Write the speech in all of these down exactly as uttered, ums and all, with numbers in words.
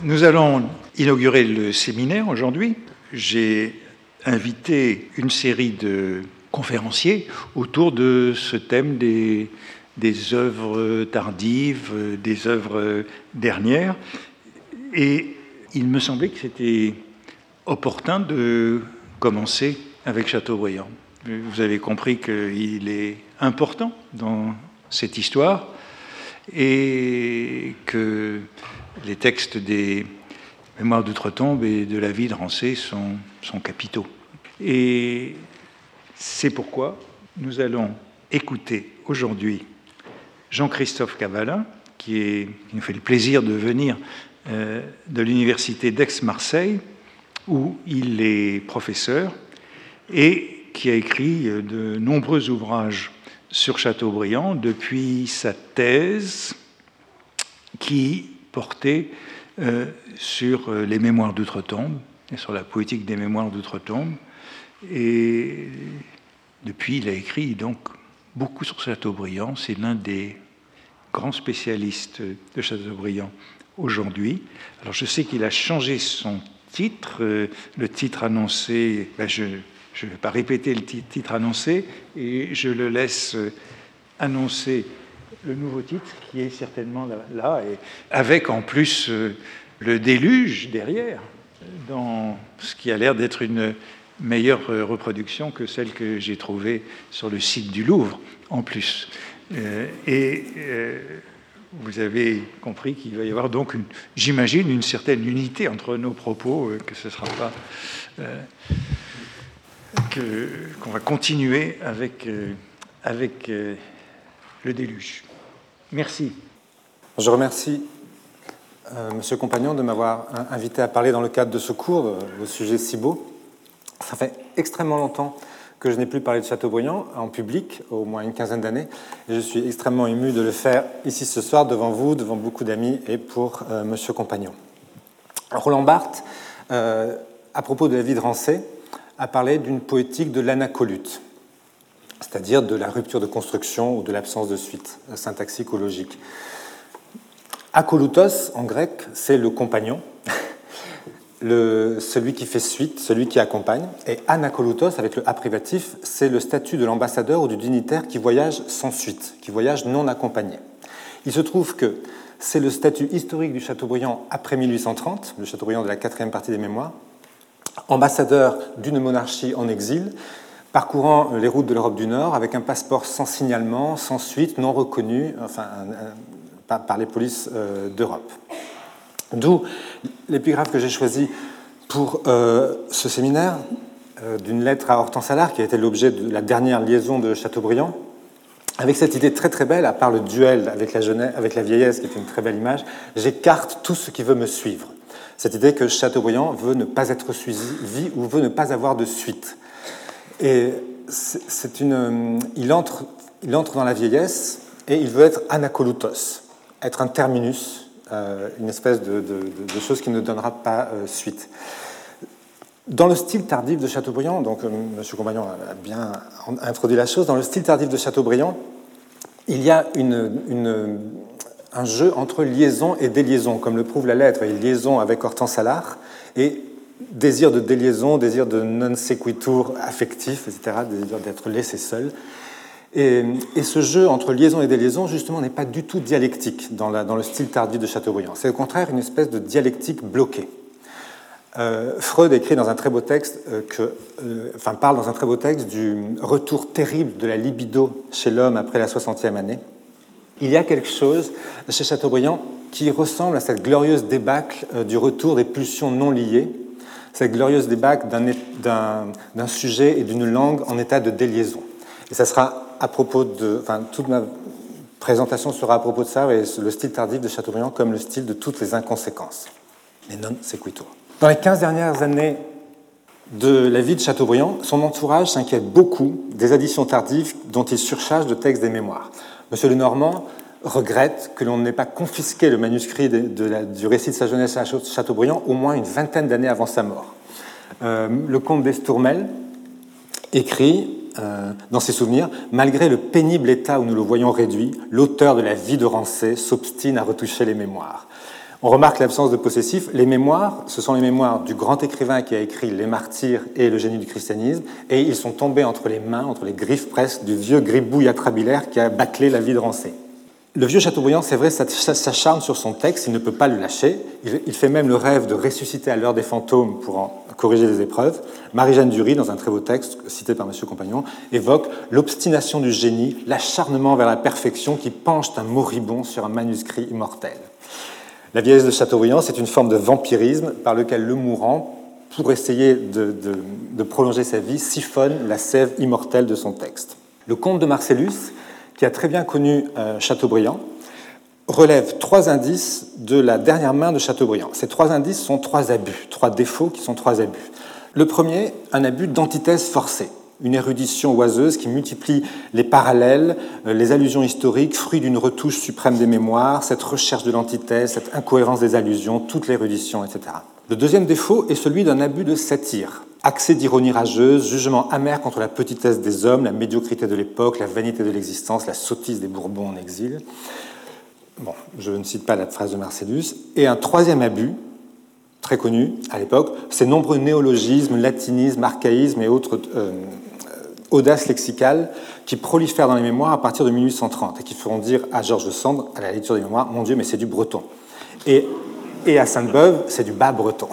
Nous allons inaugurer le séminaire aujourd'hui. J'ai invité une série de conférenciers autour de ce thème des, des œuvres tardives, des œuvres dernières. Et il me semblait que c'était opportun de commencer avec Chateaubriand. Vous avez compris qu'il est important dans cette histoire et que les textes des Mémoires d'outre-tombe et de la vie de Rancé sont, sont capitaux. Et c'est pourquoi nous allons écouter aujourd'hui Jean-Christophe Cavalin, qui, est, qui nous fait le plaisir de venir euh, de l'université d'Aix-Marseille, où il est professeur et qui a écrit de nombreux ouvrages sur Chateaubriand depuis sa thèse qui portait euh, sur les Mémoires d'outre-tombe et sur la poétique des Mémoires d'outre-tombe. Et depuis, il a écrit donc beaucoup sur Chateaubriand. C'est l'un des grands spécialistes de Chateaubriand aujourd'hui. Alors je sais qu'il a changé son titre. Euh, le titre annoncé, ben je je ne vais pas répéter le titre annoncé, et je le laisse annoncer le nouveau titre, qui est certainement là, et avec en plus le déluge derrière, dans ce qui a l'air d'être une meilleure reproduction que celle que j'ai trouvée sur le site du Louvre, en plus. Et vous avez compris qu'il va y avoir donc, une, j'imagine, une certaine unité entre nos propos, que ce ne sera pas... Euh, Que, qu'on va continuer avec, euh, avec euh, le déluge. Merci. Je remercie euh, M. Compagnon de m'avoir invité à parler dans le cadre de ce cours euh, au sujet si beau. Ça fait extrêmement longtemps que je n'ai plus parlé de Chateaubriand en public, au moins une quinzaine d'années, et je suis extrêmement ému de le faire ici ce soir devant vous, devant beaucoup d'amis et pour euh, M. Compagnon. Roland Barthes, euh, à propos de la vie de Rancé, a parlé d'une poétique de l'anacolute, c'est-à-dire de la rupture de construction ou de l'absence de suite syntaxique ou logique. Akolutos, en grec, c'est le compagnon, le, celui qui fait suite, celui qui accompagne, et anakolutos, avec le A privatif, c'est le statut de l'ambassadeur ou du dignitaire qui voyage sans suite, qui voyage non accompagné. Il se trouve que c'est le statut historique du Chateaubriand après mille huit cent trente, le Chateaubriand de la quatrième partie des Mémoires, ambassadeur d'une monarchie en exil, parcourant les routes de l'Europe du Nord avec un passeport sans signalement, sans suite, non reconnu, enfin, par, par les polices euh, d'Europe. D'où l'épigraphe que j'ai choisie pour euh, ce séminaire, euh, d'une lettre à Hortense Allard, qui a été l'objet de la dernière liaison de Chateaubriand, avec cette idée très très belle, à part le duel avec la, jeunesse, avec la vieillesse, qui est une très belle image, j'écarte tout ce qui veut me suivre. Cette idée que Chateaubriand veut ne pas être suivi ou veut ne pas avoir de suite. Et c'est une, il, entre, il entre dans la vieillesse et il veut être anakolutos, être un terminus, euh, une espèce de, de, de chose qui ne donnera pas euh, suite. Dans le style tardif de Chateaubriand, donc euh, M. Compagnon a bien introduit la chose, dans le style tardif de Chateaubriand, il y a une... une un jeu entre liaison et déliaison, comme le prouve la lettre, et liaison avec Hortense Allard, et désir de déliaison, désir de non sequitur affectif, et cetera, désir d'être laissé seul. Et, et ce jeu entre liaison et déliaison, justement, n'est pas du tout dialectique dans, la, dans le style tardif de Chateaubriand. C'est au contraire une espèce de dialectique bloquée. Euh, Freud écrit dans un très beau texte, euh, que, euh, enfin parle dans un très beau texte du retour terrible de la libido chez l'homme après la soixantième année. Il y a quelque chose chez Chateaubriand qui ressemble à cette glorieuse débâcle du retour des pulsions non liées, cette glorieuse débâcle d'un, d'un, d'un sujet et d'une langue en état de déliaison. Et ça sera à propos de... Enfin, toute ma présentation sera à propos de ça, et le style tardif de Chateaubriand comme le style de toutes les inconséquences, les non sequitur. Dans les quinze dernières années de la vie de Chateaubriand, son entourage s'inquiète beaucoup des additions tardives dont il surcharge de textes des mémoires. M. Lenormand regrette que l'on n'ait pas confisqué le manuscrit de, de la, du récit de sa jeunesse à Chateaubriand au moins une vingtaine d'années avant sa mort. Euh, le comte d'Estourmel écrit euh, dans ses souvenirs « Malgré le pénible état où nous le voyons réduit, l'auteur de la vie de Rancé s'obstine à retoucher les mémoires. » On remarque l'absence de possessif. Les mémoires, ce sont les mémoires du grand écrivain qui a écrit Les Martyrs et Le génie du christianisme, et ils sont tombés entre les mains, entre les griffes presque, du vieux gribouille atrabilaire qui a bâclé la vie de Rancé. Le vieux Chateaubriand, c'est vrai, s'acharne sur son texte, il ne peut pas le lâcher. Il fait même le rêve de ressusciter à l'heure des fantômes pour en corriger les épreuves. Marie-Jeanne Dury, dans un très beau texte cité par M. Compagnon, évoque l'obstination du génie, l'acharnement vers la perfection qui penche un moribond sur un manuscrit immortel. La vieillesse de Chateaubriand, c'est une forme de vampirisme par lequel le mourant, pour essayer de, de, de prolonger sa vie, siphonne la sève immortelle de son texte. Le comte de Marcellus, qui a très bien connu euh, Chateaubriand, relève trois indices de la dernière main de Chateaubriand. Ces trois indices sont trois abus, trois défauts qui sont trois abus. Le premier, un abus d'antithèse forcée, une érudition oiseuse qui multiplie les parallèles, les allusions historiques, fruit d'une retouche suprême des mémoires, cette recherche de l'antithèse, cette incohérence des allusions, toute l'érudition, et cetera. Le deuxième défaut est celui d'un abus de satire, accès d'ironie rageuse, jugement amer contre la petitesse des hommes, la médiocrité de l'époque, la vanité de l'existence, la sottise des Bourbons en exil. Bon, je ne cite pas la phrase de Marcellus. Et un troisième abus, très connu à l'époque, ces nombreux néologismes, latinismes, archaïsmes et autres euh, audaces lexicales qui prolifèrent dans les mémoires à partir de mille huit cent trente et qui feront dire à Georges Sand, à la lecture des mémoires, « Mon Dieu, mais c'est du breton ». Et, et à Sainte-Beuve, c'est du bas breton.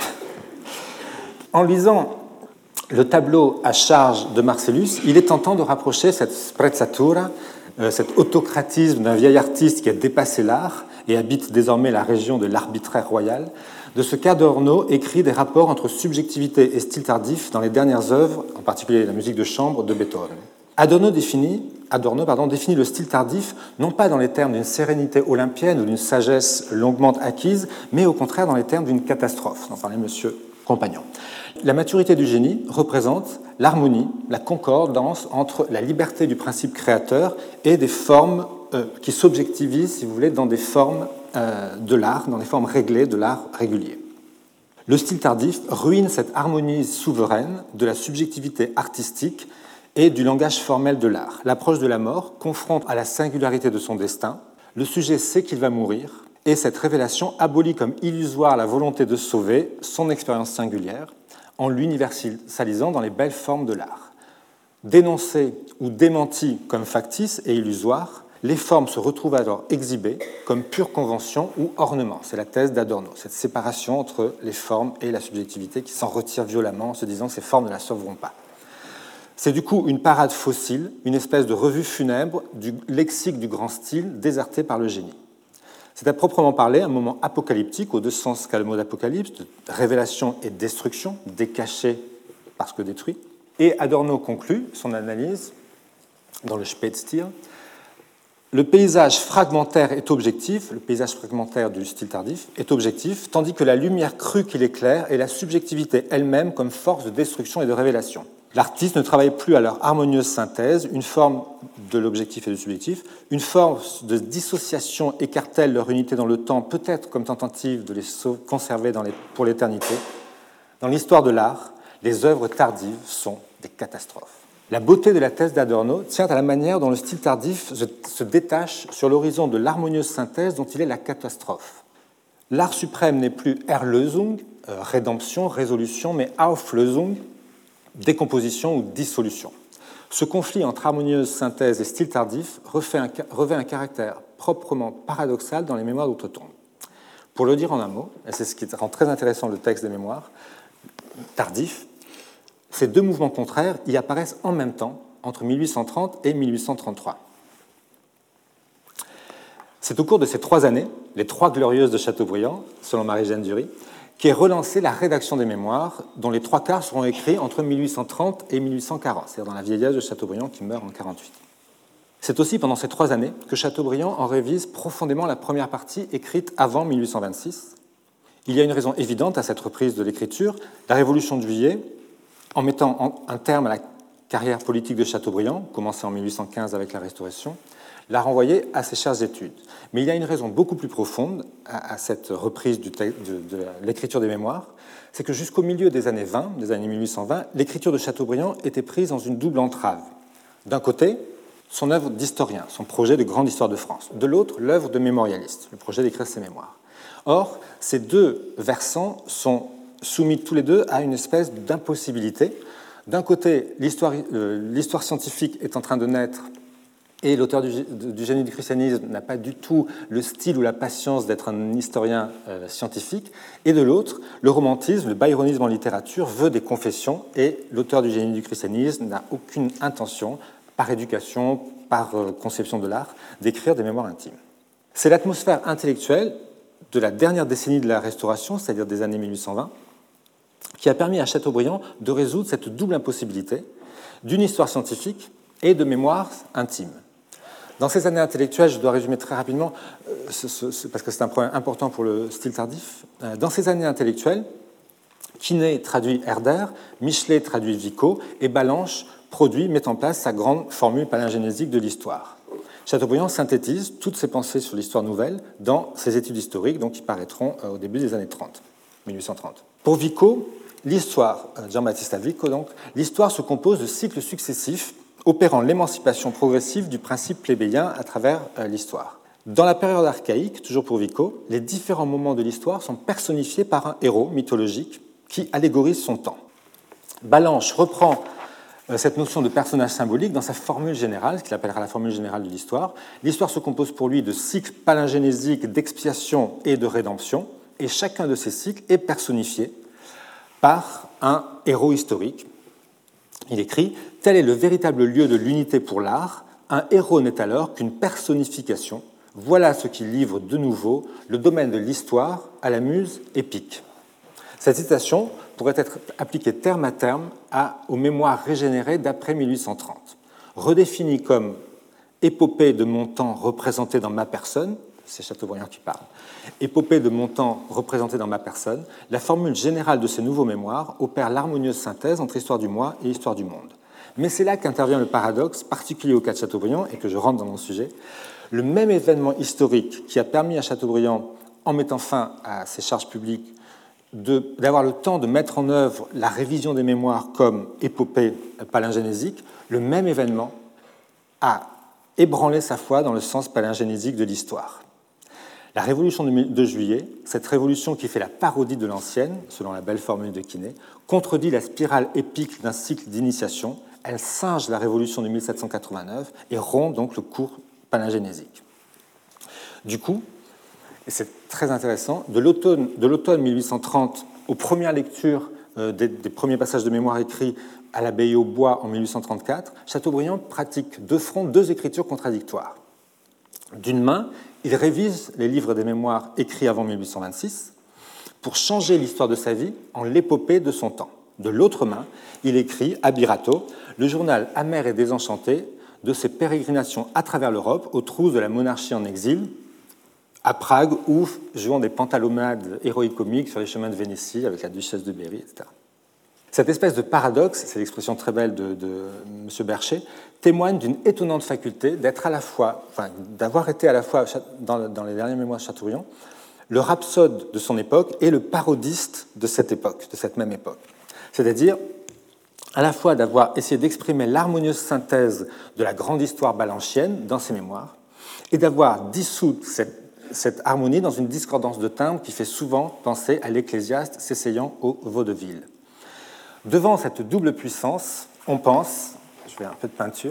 En lisant le tableau à charge de Marcellus, il est tentant de rapprocher cette sprezzatura, euh, cet autocratisme d'un vieil artiste qui a dépassé l'art et habite désormais la région de l'arbitraire royal, de ce qu'Adorno écrit des rapports entre subjectivité et style tardif dans les dernières œuvres, en particulier la musique de chambre de Beethoven. Adorno définit, Adorno, pardon, définit le style tardif non pas dans les termes d'une sérénité olympienne ou d'une sagesse longuement acquise, mais au contraire dans les termes d'une catastrophe, dont parlait M. Compagnon. La maturité du génie représente l'harmonie, la concordance entre la liberté du principe créateur et des formes euh, qui s'objectivisent, si vous voulez, dans des formes euh, de l'art, dans des formes réglées de l'art régulier. Le style tardif ruine cette harmonie souveraine de la subjectivité artistique et du langage formel de l'art. L'approche de la mort confronte à la singularité de son destin. Le sujet sait qu'il va mourir, et cette révélation abolit comme illusoire la volonté de sauver son expérience singulière en l'universalisant dans les belles formes de l'art. Dénoncées ou démenties comme factices et illusoires, les formes se retrouvent alors exhibées comme pure convention ou ornement. C'est la thèse d'Adorno, cette séparation entre les formes et la subjectivité qui s'en retire violemment en se disant que ces formes ne la sauveront pas. C'est du coup une parade fossile, une espèce de revue funèbre du lexique du grand style déserté par le génie. C'est à proprement parler un moment apocalyptique, aux deux sens qu'a le mot d'apocalypse, de révélation et destruction, décaché parce que détruit. Et Adorno conclut son analyse dans le Spätstil. Le paysage fragmentaire est objectif, le paysage fragmentaire du style tardif est objectif, tandis que la lumière crue qui l'éclaire est la subjectivité elle-même comme force de destruction et de révélation. L'artiste ne travaille plus à leur harmonieuse synthèse, une forme de l'objectif et du subjectif, une force de dissociation écarte-t-elle leur unité dans le temps, peut-être comme tentative de les conserver dans les, pour l'éternité. Dans l'histoire de l'art, les œuvres tardives sont des catastrophes. La beauté de la thèse d'Adorno tient à la manière dont le style tardif se détache sur l'horizon de l'harmonieuse synthèse dont il est la catastrophe. L'art suprême n'est plus Erlösung, euh, rédemption, résolution, mais Auflösung, décomposition ou dissolution. Ce conflit entre harmonieuse synthèse et style tardif un, revêt un caractère proprement paradoxal dans les mémoires d'outre-tombe. Pour le dire en un mot, et c'est ce qui rend très intéressant le texte des mémoires, tardif, ces deux mouvements contraires y apparaissent en même temps entre mille huit cent trente et mille huit cent trente-trois. C'est au cours de ces trois années, les trois glorieuses de Chateaubriand, selon Marie-Jeanne Dury, qu'est relancée la rédaction des mémoires, dont les trois quarts seront écrits entre mille huit cent trente et mille huit cent quarante, c'est-à-dire dans la vieillesse de Chateaubriand qui meurt en mille huit cent quarante-huit. C'est aussi pendant ces trois années que Chateaubriand en révise profondément la première partie écrite avant mille huit cent vingt-six. Il y a une raison évidente à cette reprise de l'écriture, la Révolution de Juillet, en mettant un terme à la carrière politique de Chateaubriand, commencée en mille huit cent quinze avec la Restauration, l'a renvoyé à ses chères études. Mais il y a une raison beaucoup plus profonde à, à cette reprise du de, de l'écriture des mémoires, c'est que jusqu'au milieu des années vingt, des années mille huit cent vingt, l'écriture de Chateaubriand était prise dans une double entrave. D'un côté, son œuvre d'historien, son projet de grande histoire de France. De l'autre, l'œuvre de mémorialiste, le projet d'écrire ses mémoires. Or, ces deux versants sont soumis tous les deux à une espèce d'impossibilité. D'un côté, l'histoire, euh, l'histoire scientifique est en train de naître et l'auteur du, du génie du christianisme n'a pas du tout le style ou la patience d'être un historien euh, scientifique. Et de l'autre, le romantisme, le byronisme en littérature veut des confessions et l'auteur du génie du christianisme n'a aucune intention, par éducation, par euh, conception de l'art, d'écrire des mémoires intimes. C'est l'atmosphère intellectuelle de la dernière décennie de la Restauration, c'est-à-dire des années mille huit cent vingt, qui a permis à Chateaubriand de résoudre cette double impossibilité d'une histoire scientifique et de mémoire intime. Dans ces années intellectuelles, je dois résumer très rapidement, parce que c'est un problème important pour le style tardif, dans ces années intellectuelles, Quinet traduit Herder, Michelet traduit Vico, et Ballanche produit, met en place sa grande formule palingénésique de l'histoire. Chateaubriand synthétise toutes ses pensées sur l'histoire nouvelle dans ses études historiques, donc qui paraîtront au début des années trente, mille huit cent trente. Pour Vico, l'histoire, Giambattista Vico donc, l'histoire se compose de cycles successifs opérant l'émancipation progressive du principe plébéien à travers l'histoire. Dans la période archaïque, toujours pour Vico, les différents moments de l'histoire sont personnifiés par un héros mythologique qui allégorise son temps. Ballanche reprend cette notion de personnage symbolique dans sa formule générale, ce qu'il appellera la formule générale de l'histoire. L'histoire se compose pour lui de cycles palingénésiques d'expiation et de rédemption, et chacun de ces cycles est personnifié par un héros historique. Il écrit « Tel est le véritable lieu de l'unité pour l'art. Un héros n'est alors qu'une personnification. Voilà ce qui livre de nouveau le domaine de l'histoire à la muse épique. » Cette citation pourrait être appliquée terme à terme à, aux mémoires régénérées d'après mille huit cent trente. Redéfinie comme épopée de mon temps représentée dans ma personne, c'est Chateaubriand qui parle, épopée de mon temps représentée dans ma personne, la formule générale de ces nouveaux mémoires opère l'harmonieuse synthèse entre histoire du moi et histoire du monde. Mais c'est là qu'intervient le paradoxe particulier au cas de Chateaubriand, et que je rentre dans mon sujet. Le même événement historique qui a permis à Chateaubriand, en mettant fin à ses charges publiques, de, d'avoir le temps de mettre en œuvre la révision des mémoires comme épopée palingénésique, le même événement a ébranlé sa foi dans le sens palingénésique de l'histoire. La Révolution de juillet, cette révolution qui fait la parodie de l'ancienne, selon la belle formule de Quinet, contredit la spirale épique d'un cycle d'initiation. Elle singe la Révolution de mille sept cent quatre-vingt-neuf et rompt donc le cours palingénésique. Du coup, et c'est très intéressant, de l'automne, de l'automne mille huit cent trente aux premières lectures euh, des, des premiers passages de mémoire écrits à l'abbaye au bois en mille huit cent trente-quatre, Chateaubriand pratique de front deux écritures contradictoires. D'une main, il révise les livres des mémoires écrits avant mille huit cent vingt-six pour changer l'histoire de sa vie en l'épopée de son temps. De l'autre main, il écrit à Birato, le journal amer et désenchanté de ses pérégrinations à travers l'Europe aux trousses de la monarchie en exil, à Prague ou jouant des pantalonnades héroïco-comiques sur les chemins de Vénétie avec la duchesse de Berry, et cetera. Cette espèce de paradoxe, c'est l'expression très belle de, de M. Bercher, témoigne d'une étonnante faculté d'être à la fois, enfin, d'avoir été à la fois, dans, dans les derniers mémoires de Chateaubriand, le rhapsode de son époque et le parodiste de cette époque, de cette même époque. C'est-à-dire, à la fois d'avoir essayé d'exprimer l'harmonieuse synthèse de la grande histoire balanchienne dans ses mémoires, et d'avoir dissous cette, cette harmonie dans une discordance de timbres qui fait souvent penser à l'ecclésiaste s'essayant au vaudeville. Devant cette double puissance, on pense, je fais un peu de peinture,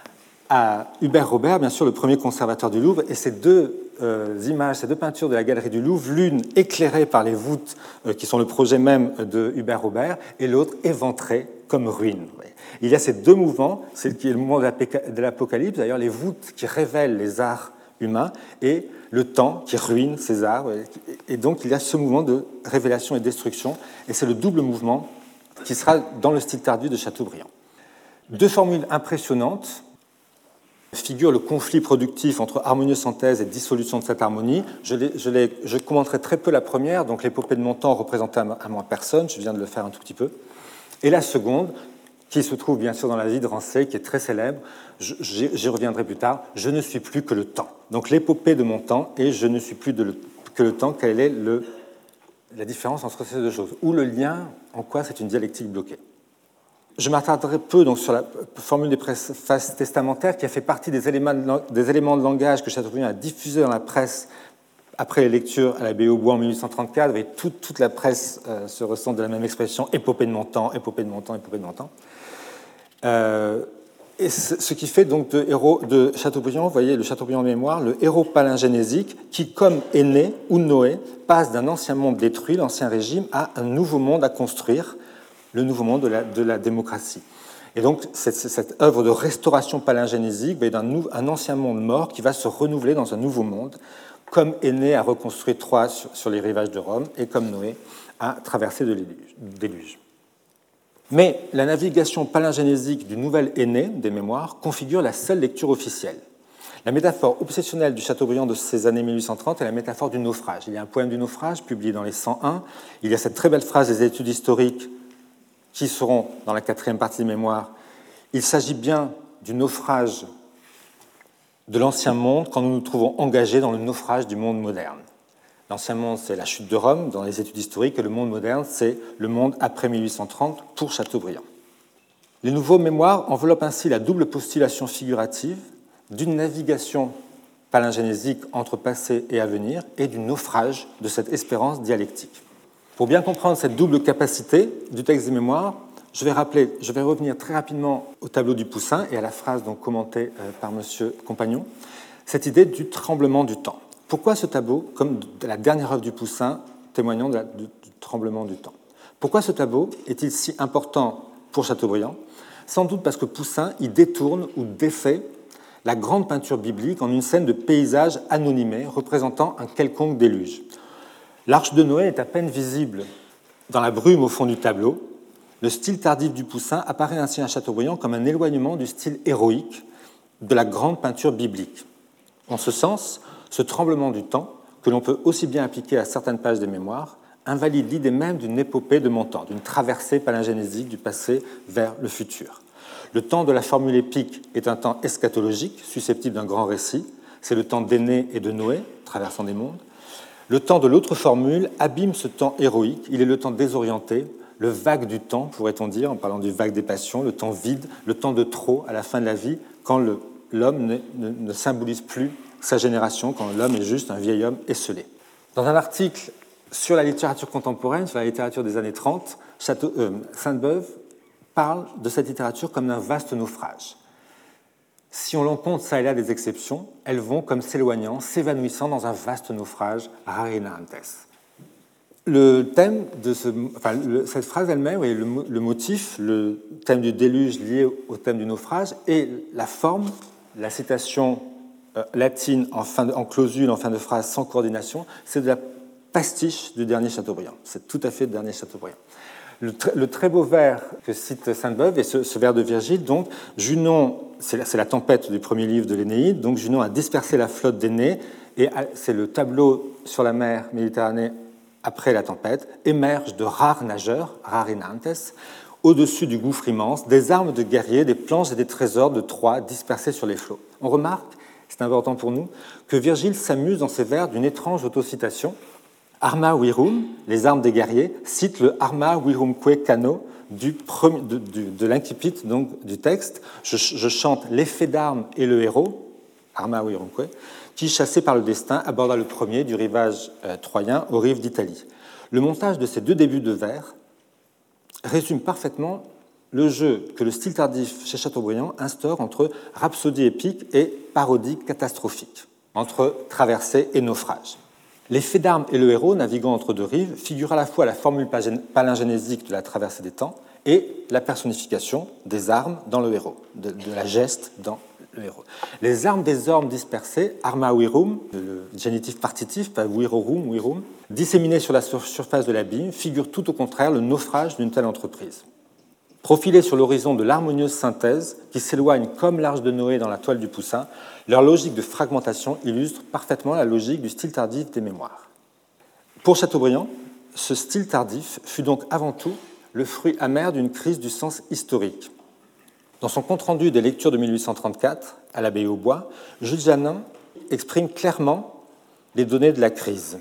à Hubert Robert, bien sûr le premier conservateur du Louvre, et ces deux euh, images, ces deux peintures de la galerie du Louvre, l'une éclairée par les voûtes euh, qui sont le projet même de Hubert Robert, et l'autre éventrée comme ruine. Il y a ces deux mouvements, c'est qui est le mouvement de l'Apocalypse, d'ailleurs les voûtes qui révèlent les arts humains, et le temps qui ruine ces arts, et donc il y a ce mouvement de révélation et destruction, et c'est le double mouvement qui sera dans le style tardif de Chateaubriand. Deux formules impressionnantes figurent le conflit productif entre harmonieuse synthèse et dissolution de cette harmonie. Je, les, je, les, je commenterai très peu la première, donc l'épopée de mon temps représentée à moi personne, je viens de le faire un tout petit peu, et la seconde, qui se trouve bien sûr dans la vie de Rancé, qui est très célèbre, j'y reviendrai plus tard, je ne suis plus que le temps. Donc l'épopée de mon temps et je ne suis plus de le, que le temps, quelle est le, la différence entre ces deux choses, ou le lien, en quoi c'est une dialectique bloquée. Je m'attarderai peu donc, sur la formule des préfaces testamentaires qui a fait partie des éléments de, des éléments de langage que Chateaubriand a diffusés dans la presse après les lectures à l'abbaye au bois en mille huit cent trente-quatre, et toute, toute la presse euh, se ressent de la même expression, épopée de Montand, épopée de Montand, épopée de Montand. Euh, et ce qui fait donc de, héros, de Chateaubriand, vous voyez, le Chateaubriand en mémoire, le héros palingénésique qui, comme Énée ou Noé, passe d'un ancien monde détruit, l'ancien régime, à un nouveau monde à construire, le nouveau monde de la, de la démocratie. Et donc, cette, cette œuvre de restauration palingénésique va d'un un ancien monde mort qui va se renouveler dans un nouveau monde, comme Énée a reconstruit Troie sur, sur les rivages de Rome, et comme Noé a traversé le déluge. Mais la navigation palingénésique du nouvel Énée des mémoires configure la seule lecture officielle. La métaphore obsessionnelle du Chateaubriand de ces années mille huit cent trente est la métaphore du naufrage. Il y a un poème du naufrage publié dans les cent un. Il y a cette très belle phrase des études historiques qui seront dans la quatrième partie des mémoires. Il s'agit bien du naufrage de l'ancien monde quand nous nous trouvons engagés dans le naufrage du monde moderne. L'ancien monde, c'est la chute de Rome dans les études historiques, et le monde moderne, c'est le monde après mille huit cent trente pour Chateaubriand. Les nouveaux mémoires enveloppent ainsi la double postulation figurative d'une navigation palingénésique entre passé et avenir et du naufrage de cette espérance dialectique. Pour bien comprendre cette double capacité du texte des mémoires, je vais, rappeler, je vais revenir très rapidement au tableau du Poussin et à la phrase donc commentée par M. Compagnon, cette idée du tremblement du temps. Pourquoi ce tableau, comme de la dernière œuvre du Poussin, témoignant de la, du, du tremblement du temps? Pourquoi ce tableau est-il si important pour Chateaubriand? Sans doute parce que Poussin y détourne ou défait la grande peinture biblique en une scène de paysage anonymé représentant un quelconque déluge. L'arche de Noé est à peine visible dans la brume au fond du tableau. Le style tardif du Poussin apparaît ainsi à Chateaubriand comme un éloignement du style héroïque de la grande peinture biblique. En ce sens, ce tremblement du temps, que l'on peut aussi bien appliquer à certaines pages des mémoires, invalide l'idée même d'une épopée de Montand, d'une traversée palingénésique du passé vers le futur. Le temps de la formule épique est un temps eschatologique, susceptible d'un grand récit. C'est le temps d'Énée et de Noé, traversant des mondes. Le temps de l'autre formule abîme ce temps héroïque. Il est le temps désorienté, le vague du temps, pourrait-on dire, en parlant du vague des passions, le temps vide, le temps de trop à la fin de la vie, quand le, l'homme ne, ne, ne symbolise plus sa génération, quand l'homme est juste un vieil homme esselé. Dans un article sur la littérature contemporaine, sur la littérature des années trente, Chateau, euh, Sainte-Beuve parle de cette littérature comme d'un vaste naufrage. Si on l'en compte ça et là des exceptions, elles vont comme s'éloignant, s'évanouissant dans un vaste naufrage, rarinantes. Le thème de ce, enfin, le, cette phrase elle-même, oui, le, le motif, le thème du déluge lié au thème du naufrage, et la forme, la citation euh, latine en, fin de, en clausule, en fin de phrase, sans coordination, c'est de la pastiche du dernier Chateaubriand. C'est tout à fait le dernier Chateaubriand. Le, tr- le très beau vers que cite Sainte-Beuve est ce, ce vers de Virgile, donc Junon, c'est la, c'est la tempête du premier livre de l'Énéide, donc Junon a dispersé la flotte d'Énée, et c'est le tableau sur la mer Méditerranée après la tempête, émergent de rares nageurs, rarinantes, au-dessus du gouffre immense, des armes de guerriers, des planches et des trésors de Troie dispersés sur les flots. On remarque, c'est important pour nous, que Virgile s'amuse dans ses vers d'une étrange autocitation. Arma virum, les armes des guerriers, cite le Arma virumque cano du premier, de, de, de l'incipit donc, du texte. Je, je chante l'effet d'armes et le héros, Arma virumque, qui, chassé par le destin, aborda le premier du rivage euh, troyen aux rives d'Italie. Le montage de ces deux débuts de vers résume parfaitement le jeu que le style tardif chez Chateaubriand instaure entre rhapsodie épique et parodie catastrophique, entre traversée et naufrage. L'effet d'armes et le héros, naviguant entre deux rives, figurent à la fois la formule palingénésique de la traversée des temps et la personnification des armes dans le héros, de, de la geste dans le héros. Les armes des ormes dispersées, arma virum, le génitif partitif, pas virorum, virum, disséminées sur la surface de l'abîme, figurent tout au contraire le naufrage d'une telle entreprise. Profilés sur l'horizon de l'harmonieuse synthèse, qui s'éloigne comme l'arche de Noé dans la toile du Poussin, leur logique de fragmentation illustre parfaitement la logique du style tardif des mémoires. Pour Chateaubriand, ce style tardif fut donc avant tout le fruit amer d'une crise du sens historique. Dans son compte-rendu des lectures de mille huit cent trente-quatre, à l'abbaye au bois, Jules Janin exprime clairement les données de la crise.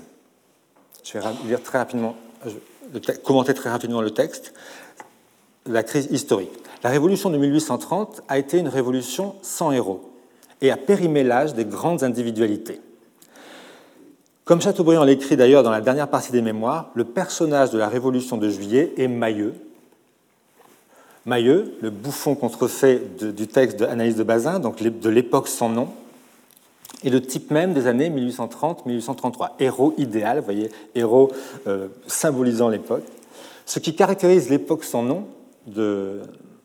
Je vais lire très rapidement, commenter très rapidement le texte. La crise historique. La révolution de mille huit cent trente a été une révolution sans héros et a périmé l'âge des grandes individualités. Comme Chateaubriand l'écrit d'ailleurs dans la dernière partie des Mémoires, le personnage de la Révolution de Juillet est Mahieu. Mahieu, le bouffon contrefait de, du texte d'Anaïs de Bazin, donc de l'époque sans nom, est le type même des années mille huit cent trente à mille huit cent trente-trois. Héros idéal, vous voyez, héros euh, symbolisant l'époque. Ce qui caractérise l'époque sans nom de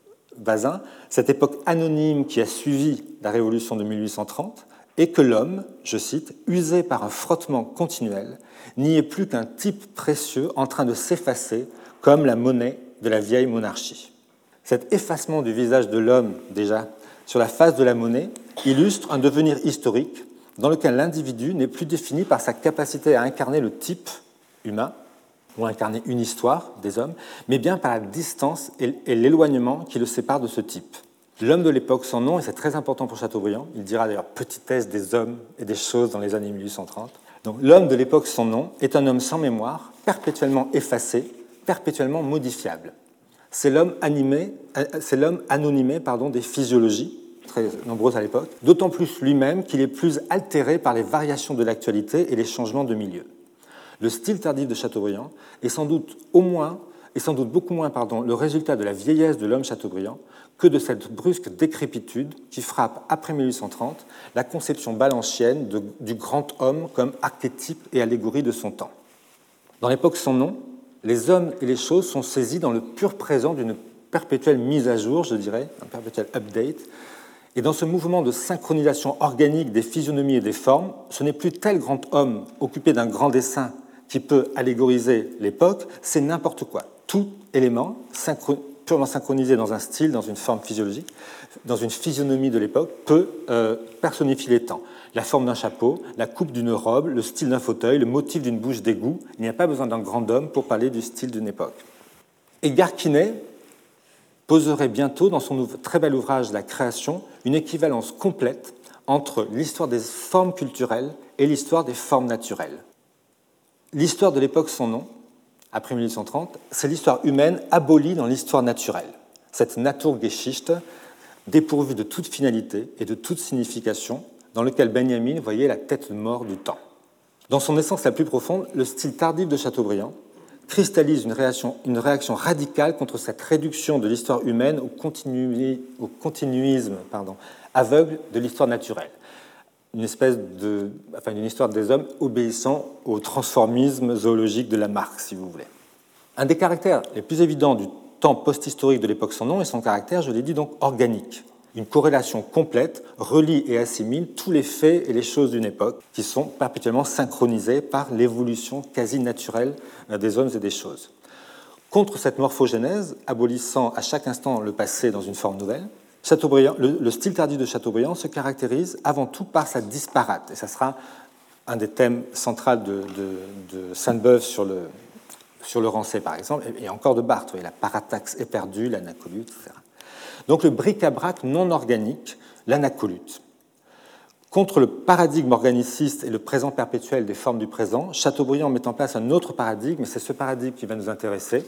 Bazin, cette époque anonyme qui a suivi la Révolution de mille huit cent trente, est que l'homme, je cite, usé par un frottement continuel, n'y est plus qu'un type précieux en train de s'effacer comme la monnaie de la vieille monarchie. Cet effacement du visage de l'homme, déjà, sur la face de la monnaie, illustre un devenir historique dans lequel l'individu n'est plus défini par sa capacité à incarner le type humain, ou incarner une histoire des hommes, mais bien par la distance et l'éloignement qui le sépare de ce type. L'homme de l'époque sans nom, et c'est très important pour Chateaubriand, il dira d'ailleurs petitesse des hommes et des choses dans les années mille huit cent trente. Donc l'homme de l'époque sans nom est un homme sans mémoire, perpétuellement effacé, perpétuellement modifiable. C'est l'homme animé, c'est l'homme anonymé pardon, des physiologies, très nombreuses à l'époque, d'autant plus lui-même qu'il est plus altéré par les variations de l'actualité et les changements de milieu. Le style tardif de Chateaubriand est sans doute au moins, et sans doute beaucoup moins pardon, le résultat de la vieillesse de l'homme Chateaubriand que de cette brusque décrépitude qui frappe, après mille huit cent trente, la conception balanchienne de, du grand homme comme archétype et allégorie de son temps. Dans l'époque sans nom, les hommes et les choses sont saisis dans le pur présent d'une perpétuelle mise à jour, je dirais, un perpétuel update. Et dans ce mouvement de synchronisation organique des physionomies et des formes, ce n'est plus tel grand homme occupé d'un grand dessin qui peut allégoriser l'époque, c'est n'importe quoi. Tout élément synchro- purement synchronisé dans un style, dans une forme physiologique, dans une physionomie de l'époque, peut euh, personnifier les temps. La forme d'un chapeau, la coupe d'une robe, le style d'un fauteuil, le motif d'une bouche d'égout. Il n'y a pas besoin d'un grand homme pour parler du style d'une époque. Edgar Quinet poserait bientôt, dans son très bel ouvrage « La création », une équivalence complète entre l'histoire des formes culturelles et l'histoire des formes naturelles. L'histoire de l'époque sans nom, après mille huit cent trente, c'est l'histoire humaine abolie dans l'histoire naturelle. Cette Naturgeschichte, dépourvue de toute finalité et de toute signification, dans lequel Benjamin voyait la tête mort du temps. Dans son essence la plus profonde, le style tardif de Chateaubriand cristallise une réaction, une réaction radicale contre cette réduction de l'histoire humaine au, continui, au continuisme pardon, aveugle de l'histoire naturelle. Une espèce de, enfin, une histoire des hommes obéissant au transformisme zoologique de Lamarck, si vous voulez. Un des caractères les plus évidents du temps post-historique de l'époque sans nom est son caractère, je l'ai dit, donc organique. Une corrélation complète relie et assimile tous les faits et les choses d'une époque qui sont perpétuellement synchronisés par l'évolution quasi naturelle des hommes et des choses. Contre cette morphogénèse, abolissant à chaque instant le passé dans une forme nouvelle, Chateaubriand, le, le style tardif de Chateaubriand se caractérise avant tout par sa disparate. Et ça sera un des thèmes centraux de, de, de Sainte-Beuve sur le, sur le Rancé, par exemple, et encore de Barthes, la parataxe éperdue, l'anacolute, et cetera. Donc le bric-à-brac non organique, l'anacolute. Contre le paradigme organiciste et le présent perpétuel des formes du présent, Chateaubriand met en place un autre paradigme, et c'est ce paradigme qui va nous intéresser,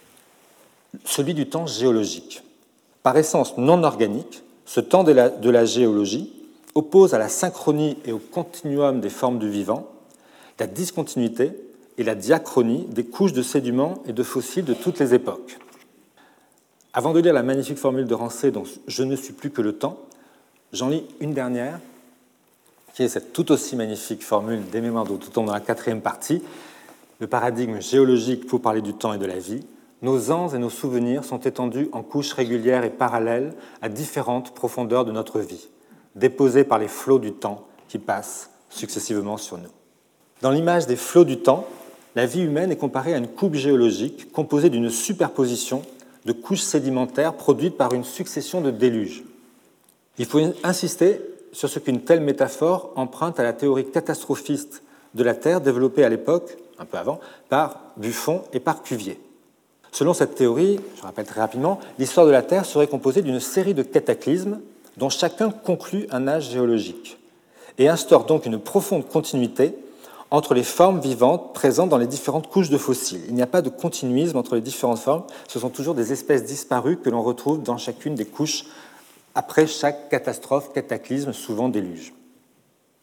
celui du temps géologique. Par essence non organique, ce temps de la, de la géologie oppose à la synchronie et au continuum des formes du vivant la discontinuité et la diachronie des couches de sédiments et de fossiles de toutes les époques. Avant de lire la magnifique formule de Rancé, donc « Je ne suis plus que le temps », j'en lis une dernière, qui est cette tout aussi magnifique formule des Mémoires d'Outre-Tombe dans la quatrième partie, le paradigme géologique pour parler du temps et de la vie. Nos ans et nos souvenirs sont étendus en couches régulières et parallèles à différentes profondeurs de notre vie, déposés par les flots du temps qui passent successivement sur nous. Dans l'image des flots du temps, la vie humaine est comparée à une coupe géologique composée d'une superposition de couches sédimentaires produites par une succession de déluges. Il faut insister sur ce qu'une telle métaphore emprunte à la théorie catastrophiste de la Terre développée à l'époque, un peu avant, par Buffon et par Cuvier. Selon cette théorie, je rappelle très rapidement, l'histoire de la Terre serait composée d'une série de cataclysmes dont chacun conclut un âge géologique et instaure donc une profonde continuité entre les formes vivantes présentes dans les différentes couches de fossiles. Il n'y a pas de continuisme entre les différentes formes, ce sont toujours des espèces disparues que l'on retrouve dans chacune des couches après chaque catastrophe, cataclysme, souvent déluge.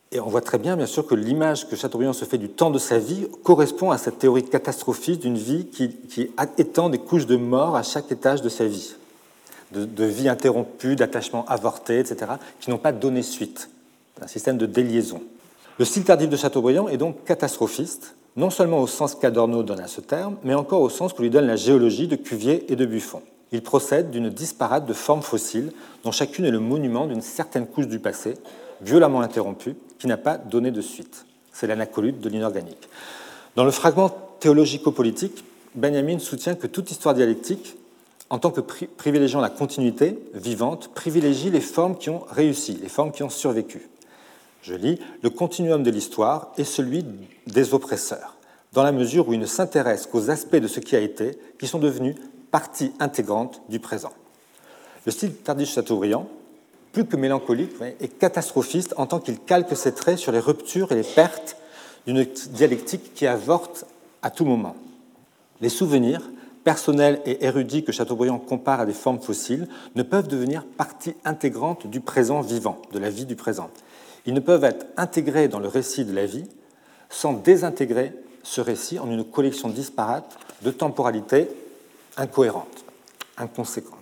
Et on voit très bien, bien sûr, que l'image que Chateaubriand se fait du temps de sa vie correspond à cette théorie catastrophiste d'une vie qui, qui étend des couches de mort à chaque étage de sa vie, de, de vie interrompue, d'attachements avortés, et cetera, qui n'ont pas donné suite. Un système de déliaison. Le style tardif de Chateaubriand est donc catastrophiste, non seulement au sens qu'Adorno donne à ce terme, mais encore au sens que lui donne la géologie de Cuvier et de Buffon. Il procède d'une disparate de formes fossiles, dont chacune est le monument d'une certaine couche du passé, violemment interrompue, qui n'a pas donné de suite. C'est l'anacolute de l'inorganique. Dans le fragment théologico-politique, Benjamin soutient que toute histoire dialectique, en tant que pri- privilégiant la continuité vivante, privilégie les formes qui ont réussi, les formes qui ont survécu. Je lis, « Le continuum de l'histoire est celui des oppresseurs, dans la mesure où il ne s'intéresse qu'aux aspects de ce qui a été, qui sont devenus partie intégrante du présent. » Le style tardif de Chateaubriand, plus que mélancolique, est catastrophiste en tant qu'il calque ses traits sur les ruptures et les pertes d'une dialectique qui avorte à tout moment. Les souvenirs, personnels et érudits que Chateaubriand compare à des formes fossiles, ne peuvent devenir partie intégrante du présent vivant, de la vie du présent. Ils ne peuvent être intégrés dans le récit de la vie sans désintégrer ce récit en une collection disparate de temporalités incohérentes, inconséquentes.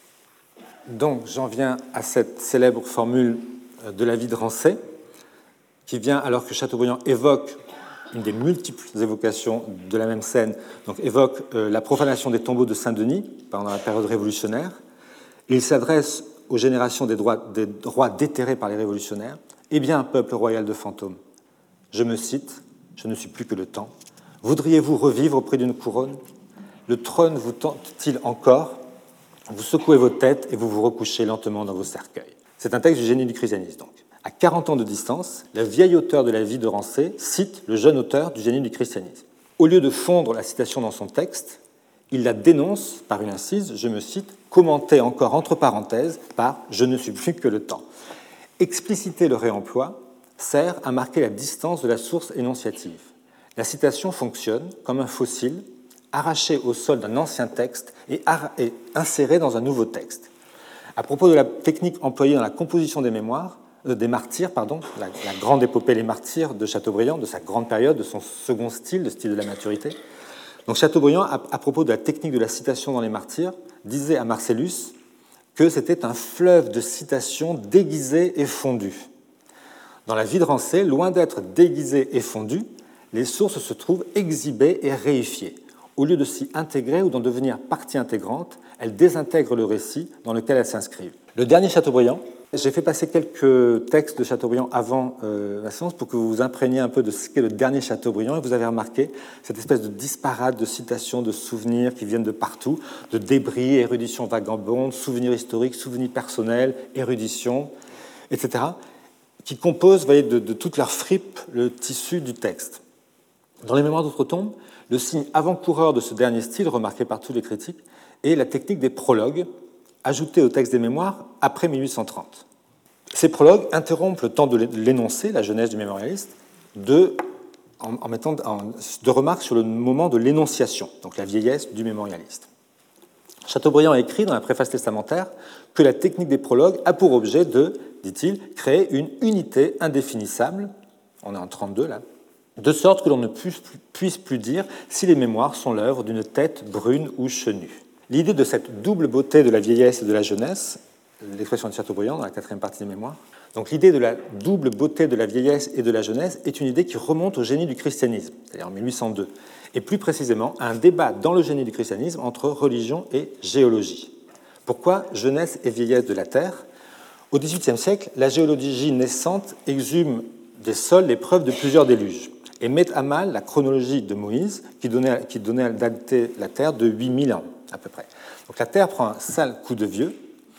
Donc, j'en viens à cette célèbre formule de la vie de Rancé, qui vient alors que Chateaubriand évoque une des multiples évocations de la même scène, donc évoque euh, la profanation des tombeaux de Saint-Denis pendant la période révolutionnaire. Il s'adresse aux générations des, droits, des rois déterrés par les révolutionnaires. Eh bien, peuple royal de fantômes, je me cite, je ne suis plus que le temps. Voudriez-vous revivre auprès d'une couronne? Le trône vous tente-t-il encore? Vous secouez vos têtes et vous vous recouchez lentement dans vos cercueils. C'est un texte du génie du christianisme, donc. À quarante ans de distance, la vieille auteure de la vie de Rancé cite le jeune auteur du génie du christianisme. Au lieu de fondre la citation dans son texte, il la dénonce par une incise, je me cite, commentée encore entre parenthèses par « je ne suis plus que le temps ». Expliciter le réemploi sert à marquer la distance de la source énonciative. La citation fonctionne comme un fossile arraché au sol d'un ancien texte et inséré dans un nouveau texte. À propos de la technique employée dans la composition des mémoires, euh, des martyrs, pardon, la, la grande épopée Les Martyrs de Chateaubriand, de sa grande période, de son second style, le style de la maturité. Donc Chateaubriand, à, à propos de la technique de la citation dans Les Martyrs, disait à Marcellus que c'était un fleuve de citations déguisées et fondues. Dans la vie de Rancé, loin d'être déguisées et fondues, les sources se trouvent exhibées et réifiées. Au lieu de s'y intégrer ou d'en devenir partie intégrante, elles désintègrent le récit dans lequel elles s'inscrivent. Le dernier Chateaubriand, j'ai fait passer quelques textes de Chateaubriand avant euh, la séance pour que vous vous imprégniez un peu de ce qu'est le dernier Chateaubriand, et vous avez remarqué cette espèce de disparate de citations, de souvenirs qui viennent de partout, de débris, érudition vagabonde, souvenirs historiques, souvenirs personnels, érudition, et cetera, qui composent, vous voyez, de, de toute leur fripe le tissu du texte. Dans les Mémoires d'outre-tombe, le signe avant-coureur de ce dernier style, remarqué par tous les critiques, est la technique des prologues, ajoutée au texte des Mémoires après mille huit cent trente. Ces prologues interrompent le temps de l'énoncé, la jeunesse du mémorialiste, de, en, en mettant en, de remarques sur le moment de l'énonciation, donc la vieillesse du mémorialiste. Chateaubriand a écrit dans la préface testamentaire que la technique des prologues a pour objet de, dit-il, créer une unité indéfinissable, on est en trente-deux là, de sorte que l'on ne puisse plus dire si les mémoires sont l'œuvre d'une tête brune ou chenue. L'idée de cette double beauté de la vieillesse et de la jeunesse, l'expression de Chateaubriand dans la quatrième partie des Mémoires, donc l'idée de la double beauté de la vieillesse et de la jeunesse est une idée qui remonte au génie du christianisme, c'est-à-dire en mille huit cent deux, et plus précisément à un débat dans le génie du christianisme entre religion et géologie. Pourquoi jeunesse et vieillesse de la terre? Au dix-huitième siècle, la géologie naissante exhume des sols les preuves de plusieurs déluges et met à mal la chronologie de Moïse qui donnait, qui donnait à dater la Terre de huit mille ans à peu près. Donc la Terre prend un sale coup de vieux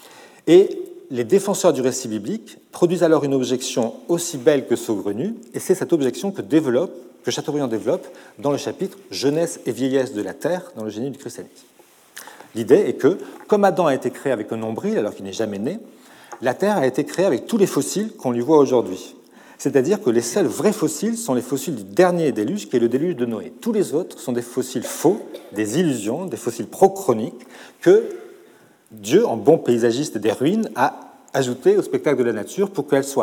et les défenseurs du récit biblique produisent alors une objection aussi belle que saugrenue, et c'est cette objection que, développe, que Chateaubriand développe dans le chapitre « Jeunesse et vieillesse de la Terre » dans le génie du christianisme. L'idée est que, comme Adam a été créé avec un nombril alors qu'il n'est jamais né, la Terre a été créée avec tous les fossiles qu'on lui voit aujourd'hui. C'est-à-dire que les seuls vrais fossiles sont les fossiles du dernier déluge, qui est le déluge de Noé. Tous les autres sont des fossiles faux, des illusions, des fossiles prochroniques que Dieu, en bon paysagiste des ruines, a ajoutés au spectacle de la nature pour qu'elles soient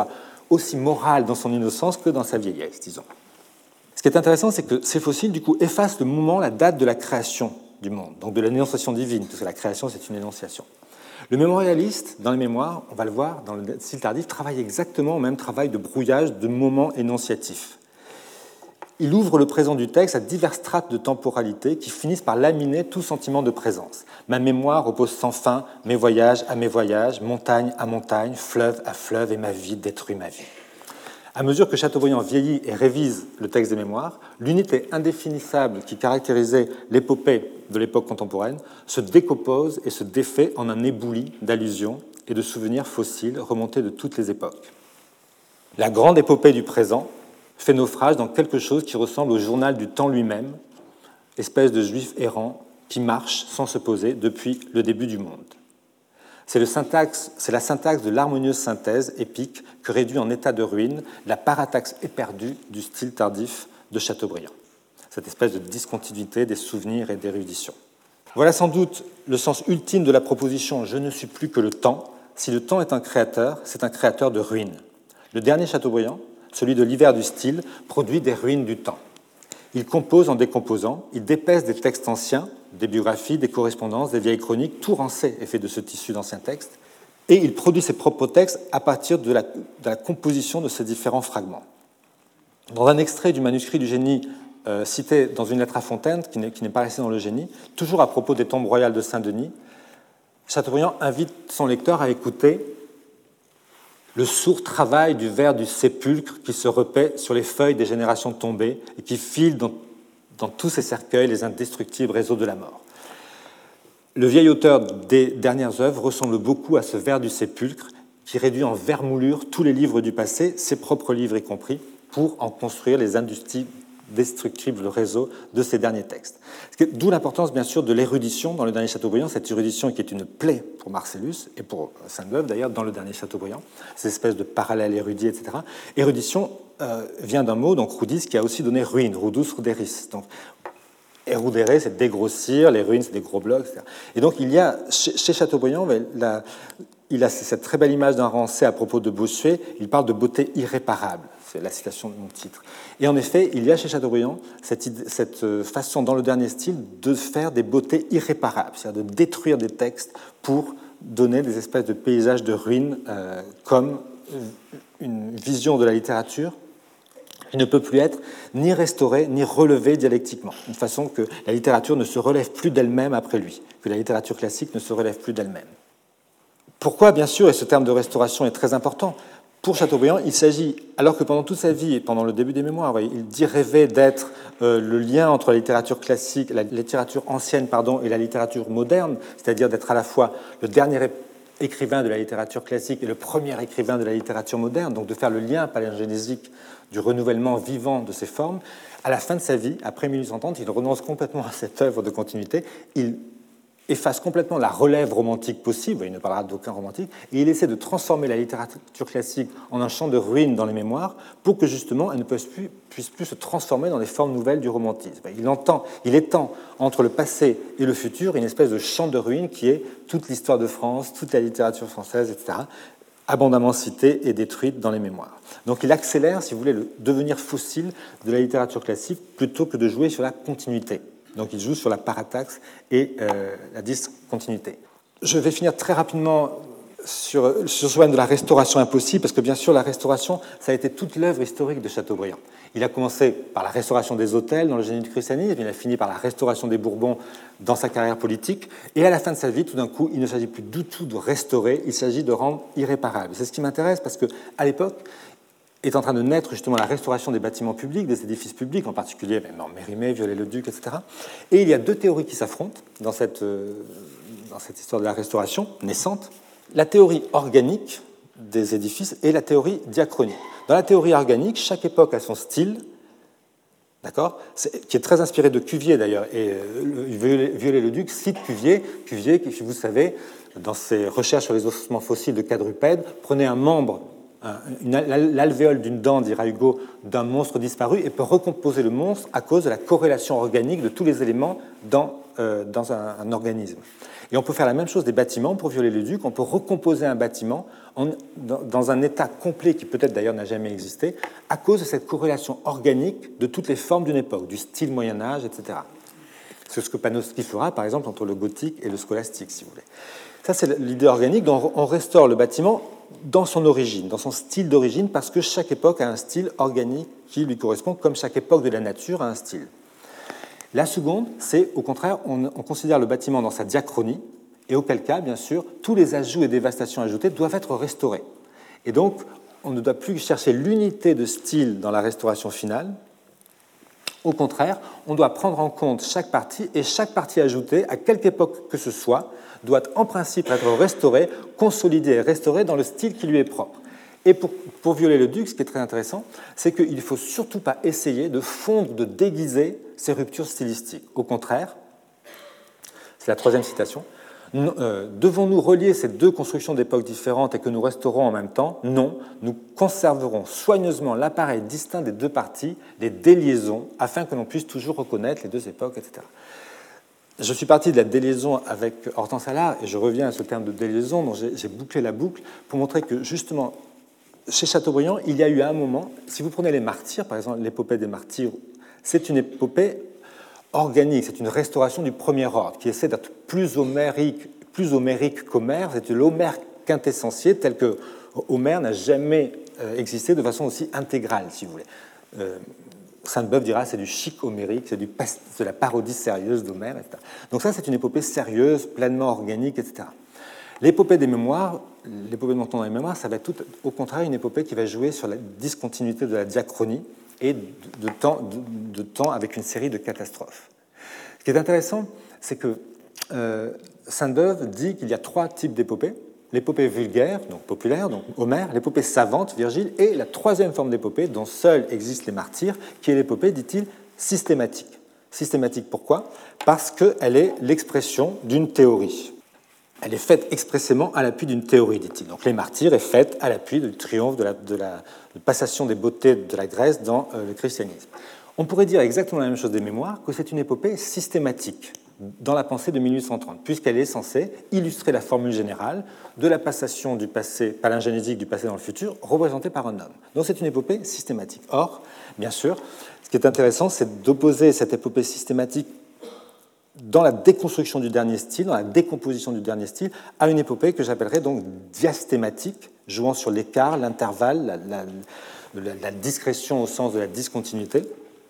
aussi moral dans son innocence que dans sa vieillesse, disons. Ce qui est intéressant, c'est que ces fossiles, du coup, effacent le moment, la date de la création du monde, donc de l'énonciation divine, parce que la création, c'est une énonciation. Le mémorialiste, dans les mémoires, on va le voir, dans le style tardif, travaille exactement au même travail de brouillage de moments énonciatifs. Il ouvre le présent du texte à diverses strates de temporalité qui finissent par laminer tout sentiment de présence. Ma mémoire repose sans fin, mes voyages à mes voyages, montagne à montagne, fleuve à fleuve, et ma vie détruit ma vie. À mesure que Chateaubriand vieillit et révise le texte des mémoires, l'unité indéfinissable qui caractérisait l'épopée de l'époque contemporaine se décompose et se défait en un éboulis d'allusions et de souvenirs fossiles remontés de toutes les époques. La grande épopée du présent fait naufrage dans quelque chose qui ressemble au journal du temps lui-même, espèce de juif errant qui marche sans se poser depuis le début du monde. C'est, le syntaxe, c'est la syntaxe de l'harmonieuse synthèse épique que réduit en état de ruine la parataxe éperdue du style tardif de Chateaubriand, cette espèce de discontinuité des souvenirs et d'érudition. Voilà sans doute le sens ultime de la proposition « Je ne suis plus que le temps ». Si le temps est un créateur, c'est un créateur de ruines. Le dernier Chateaubriand, celui de l'hiver du style, produit des ruines du temps. Il compose en décomposant, il dépèse des textes anciens, des biographies, des correspondances, des vieilles chroniques, tout Rancé est fait de ce tissu d'anciens textes, et il produit ses propres textes à partir de la, de la composition de ces différents fragments. Dans un extrait du manuscrit du Génie euh, cité dans une lettre à Fontaine, qui n'est, qui n'est pas resté dans le Génie, toujours à propos des tombes royales de Saint-Denis, Chateaubriand invite son lecteur à écouter le sourd travail du ver du sépulcre qui se repaît sur les feuilles des générations tombées et qui file dans, dans tous ces cercueils les indestructibles réseaux de la mort. Le vieil auteur des dernières œuvres ressemble beaucoup à ce ver du sépulcre qui réduit en vermoulure tous les livres du passé, ses propres livres y compris, pour en construire les indestructibles réseaux de ces derniers textes. D'où l'importance, bien sûr, de l'érudition dans le dernier Chateaubriand, cette érudition qui est une plaie pour Marcellus et pour Sainte-Beuve, d'ailleurs, dans le dernier Chateaubriand, ces espèces de parallèles érudits, et cetera. Érudition euh, vient d'un mot, donc rudis, qui a aussi donné ruine, rudus ruderis. Donc, érudere, c'est dégrossir, les ruines, c'est des gros blocs, et cetera. Et donc, il y a, chez, chez Chateaubriand, la, il a cette très belle image d'un Rancé à propos de Bossuet, il parle de beauté irréparable. C'est la citation de mon titre. Et en effet, il y a chez Chateaubriand cette, cette façon, dans le dernier style, de faire des beautés irréparables, c'est-à-dire de détruire des textes pour donner des espèces de paysages de ruines, euh, comme une vision de la littérature qui ne peut plus être ni restaurée, ni relevée dialectiquement, une façon que la littérature ne se relève plus d'elle-même après lui, que la littérature classique ne se relève plus d'elle-même. Pourquoi, bien sûr, et ce terme de restauration est très important, pour Chateaubriand, il s'agit, alors que pendant toute sa vie et pendant le début des mémoires, voyez, il dit rêver d'être euh, le lien entre la littérature classique, la littérature ancienne, pardon, et la littérature moderne, c'est-à-dire d'être à la fois le dernier écrivain de la littérature classique et le premier écrivain de la littérature moderne, donc de faire le lien palingénésique du renouvellement vivant de ces formes. À la fin de sa vie, après mille huit cent trente, il renonce complètement à cette œuvre de continuité. Il efface complètement la relève romantique possible, il ne parlera d'aucun romantique, et il essaie de transformer la littérature classique en un champ de ruines dans les mémoires pour que justement elle ne puisse plus, puisse plus se transformer dans les formes nouvelles du romantisme. Il, entend, il étend entre le passé et le futur une espèce de champ de ruines qui est toute l'histoire de France, toute la littérature française, et cetera, abondamment citée et détruite dans les mémoires. Donc il accélère, si vous voulez, le devenir fossile de la littérature classique plutôt que de jouer sur la continuité. Donc il joue sur la parataxe et euh, la discontinuité. Je vais finir très rapidement sur, sur ce problème de la restauration impossible, parce que bien sûr la restauration, ça a été toute l'œuvre historique de Chateaubriand. Il a commencé par la restauration des hôtels dans le Génie du christianisme, il a fini par la restauration des Bourbons dans sa carrière politique, et à la fin de sa vie, tout d'un coup, il ne s'agit plus du tout de restaurer, il s'agit de rendre irréparable. C'est ce qui m'intéresse, parce qu'à l'époque, est en train de naître justement la restauration des bâtiments publics, des édifices publics, en particulier Mérimée, Viollet-le-Duc, et cetera. Et il y a deux théories qui s'affrontent dans cette, euh, dans cette histoire de la restauration naissante. La théorie organique des édifices et la théorie diachronique. Dans la théorie organique, chaque époque a son style, d'accord, qui est très inspiré de Cuvier d'ailleurs. Et euh, Viollet-le-Duc cite Cuvier, Cuvier qui, vous savez, dans ses recherches sur les ossements fossiles de quadrupèdes, prenait un membre une, l'alvéole d'une dent, dira Hugo, d'un monstre disparu et peut recomposer le monstre à cause de la corrélation organique de tous les éléments dans, euh, dans un, un organisme. Et on peut faire la même chose des bâtiments pour Viollet-le-Duc. On peut recomposer un bâtiment en, dans, dans un état complet qui peut-être d'ailleurs n'a jamais existé à cause de cette corrélation organique de toutes les formes d'une époque, du style Moyen-Âge, et cetera. C'est ce que Panofsky fera, par exemple, entre le gothique et le scolastique, si vous voulez. Ça, c'est l'idée organique dont on restaure le bâtiment dans son origine, dans son style d'origine, parce que chaque époque a un style organique qui lui correspond, comme chaque époque de la nature a un style. La seconde, c'est au contraire, on, on considère le bâtiment dans sa diachronie, et auquel cas, bien sûr, tous les ajouts et dévastations ajoutées doivent être restaurés. Et donc, on ne doit plus chercher l'unité de style dans la restauration finale. Au contraire, on doit prendre en compte chaque partie, et chaque partie ajoutée, à quelque époque que ce soit, doit en principe être restaurée, consolidée et restaurée dans le style qui lui est propre. Et pour, pour Viollet-le-Duc, ce qui est très intéressant, c'est qu'il ne faut surtout pas essayer de fondre, de déguiser ces ruptures stylistiques. Au contraire, c'est la troisième citation, euh, devons-nous relier ces deux constructions d'époques différentes et que nous restaurons en même temps? Non, nous conserverons soigneusement l'appareil distinct des deux parties, les déliaisons, afin que l'on puisse toujours reconnaître les deux époques, et cetera. Je suis parti de la déliaison avec Hortense Allard, et je reviens à ce terme de déliaison dont j'ai, j'ai bouclé la boucle pour montrer que, justement, chez Chateaubriand, il y a eu un moment, si vous prenez les martyrs, par exemple l'épopée des martyrs, c'est une épopée organique, c'est une restauration du premier ordre, qui essaie d'être plus homérique, plus homérique qu'Homère, c'est l'Homère quintessentiel tel que Homère n'a jamais existé de façon aussi intégrale, si vous voulez. Euh, Sainte-Beuve dira c'est du chic homérique, c'est du, de la parodie sérieuse d'Homère, et cetera. Donc ça, c'est une épopée sérieuse, pleinement organique, et cetera. L'épopée des mémoires, l'épopée de Montand dans les mémoires, ça va être tout, au contraire une épopée qui va jouer sur la discontinuité de la diachronie et de, de, temps, de, de temps avec une série de catastrophes. Ce qui est intéressant, c'est que euh, Sainte-Beuve dit qu'il y a trois types d'épopées. L'épopée vulgaire, donc populaire, donc Homère, l'épopée savante, Virgile, et la troisième forme d'épopée, dont seuls existent les martyrs, qui est l'épopée, dit-il, systématique. Systématique, pourquoi? Parce qu'elle est l'expression d'une théorie. Elle est faite expressément à l'appui d'une théorie, dit-il. Donc les martyrs est faite à l'appui du triomphe de la, de la de passation des beautés de la Grèce dans euh, le christianisme. On pourrait dire exactement la même chose des mémoires, que c'est une épopée systématique dans la pensée de mille huit cent trente, puisqu'elle est censée illustrer la formule générale de la passation du passé palingénétique du passé dans le futur, représentée par un homme. Donc c'est une épopée systématique. Or, bien sûr, ce qui est intéressant, c'est d'opposer cette épopée systématique dans la déconstruction du dernier style, dans la décomposition du dernier style, à une épopée que j'appellerais donc diastématique, jouant sur l'écart, l'intervalle, la, la, la, la discrétion au sens de la discontinuité.